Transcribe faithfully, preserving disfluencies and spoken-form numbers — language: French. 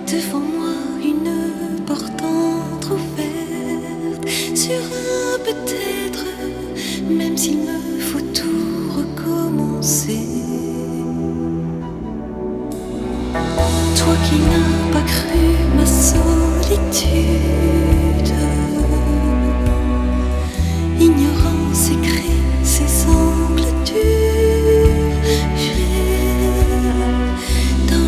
devant moi une porte entr'ouverte sur un peut-être, même s'il me faut tout recommencer. Toi qui n'as pas cru ma solitude,